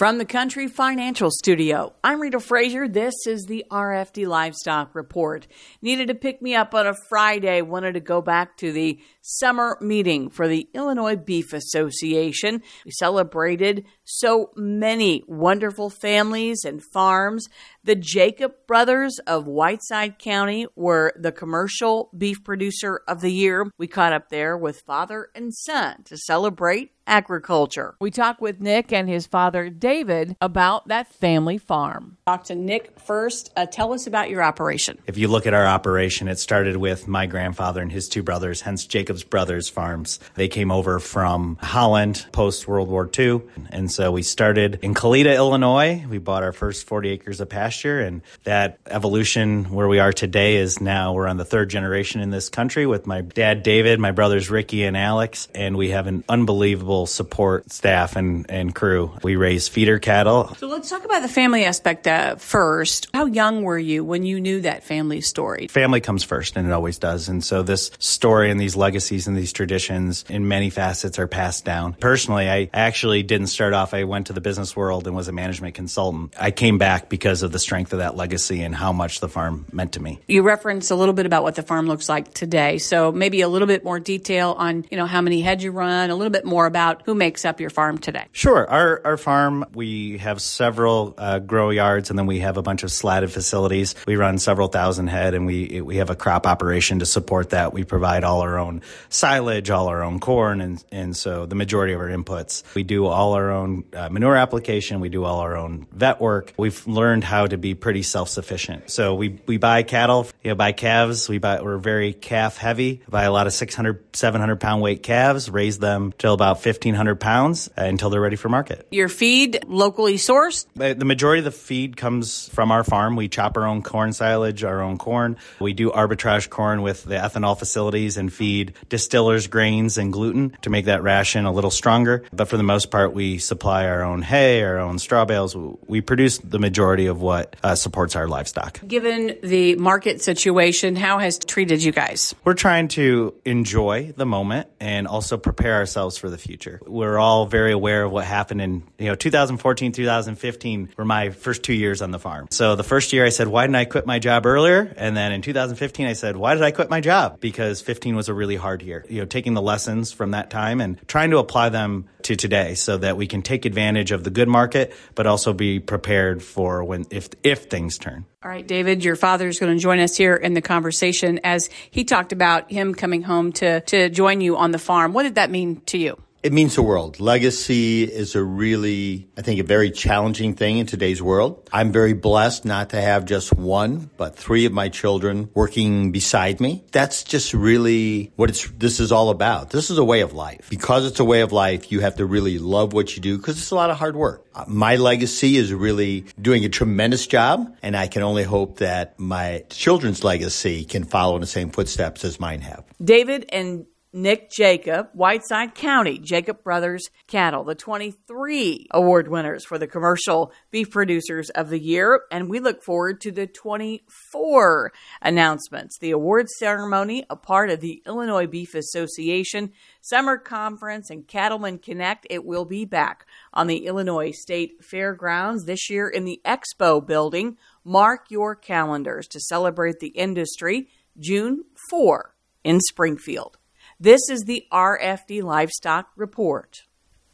From the Country Financial Studio, I'm Rita Frazier. This is the RFD Livestock Report. Needed to pick me up on a Friday. Wanted to go back to the summer meeting for the Illinois Beef Association. We celebrated so many wonderful families and farms. The Jacob brothers of Whiteside County were the commercial beef producer of the year. We caught up there with father and son to celebrate agriculture. We talked with Nick and his father, David, about that family farm. Talk to Nick first. Tell us about your operation. If you look at our operation, it started with my grandfather and his two brothers, hence Jacob's Brothers Farms. They came over from Holland post-World War II. And so we started in Kalita, Illinois. We bought our first 40 acres of pasture. And that evolution where we are today is now we're on the third generation in this country with my dad, David, my brothers, Ricky and Alex. And we have an unbelievable support staff and crew. We raise feeder cattle. So let's talk about the family aspect first. How young were you when you knew that family story? Family comes first, and it always does. And so this story and these legacies and these traditions in many facets are passed down. Personally, I actually didn't start off. I went to the business world and was a management consultant. I came back because of the strength of that legacy and how much the farm meant to me. You referenced a little bit about what the farm looks like today. So maybe a little bit more detail on, how many heads you run, a little bit more about who makes up your farm today. Sure. Our farm, we have several grow yards, and then we have a bunch of slatted facilities. We run several thousand head, and we have a crop operation to support that. We provide all our own silage, all our own corn, and so the majority of our inputs. We do all our own manure application. We do all our own vet work. We've learned how to be pretty self-sufficient. So we buy cattle, buy calves. We're very calf heavy. Buy a lot of 600, 700 pound weight calves, raise them till about 1,500 pounds until they're ready for market. Your feed locally sourced? The majority of the feed comes from our farm. We chop our own corn silage, our own corn. We do arbitrage corn with the ethanol facilities and feed distillers grains and gluten to make that ration a little stronger. But for the most part, we supply our own hay, our own straw bales. We produce the majority of what supports our livestock. Given the market situation, how has it treated you guys? We're trying to enjoy the moment and also prepare ourselves for the future. We're all very aware of what happened in 2014, 2015 were my first 2 years on the farm. So the first year I said, why didn't I quit my job earlier? And then in 2015 I said, why did I quit my job? Because 15 was a really hard year. Taking the lessons from that time and trying to apply them to today so that we can take advantage of the good market, but also be prepared for if things turn. All right, David, your father is going to join us here in the conversation as he talked about him coming home to join you on the farm. What did that mean to you? It means the world. Legacy is a very challenging thing in today's world. I'm very blessed not to have just one, but three of my children working beside me. That's just really what this is all about. This is a way of life. Because it's a way of life, you have to really love what you do because it's a lot of hard work. My legacy is really doing a tremendous job, and I can only hope that my children's legacy can follow in the same footsteps as mine have. David and Nick Jacob, Whiteside County, Jacob Brothers Cattle, the 23 award winners for the Commercial Beef Producers of the Year. And we look forward to the 24 announcements. The awards ceremony, a part of the Illinois Beef Association Summer Conference and Cattlemen Connect. It will be back on the Illinois State Fairgrounds this year in the Expo Building. Mark your calendars to celebrate the industry, June 4 in Springfield. This is the RFD Livestock Report.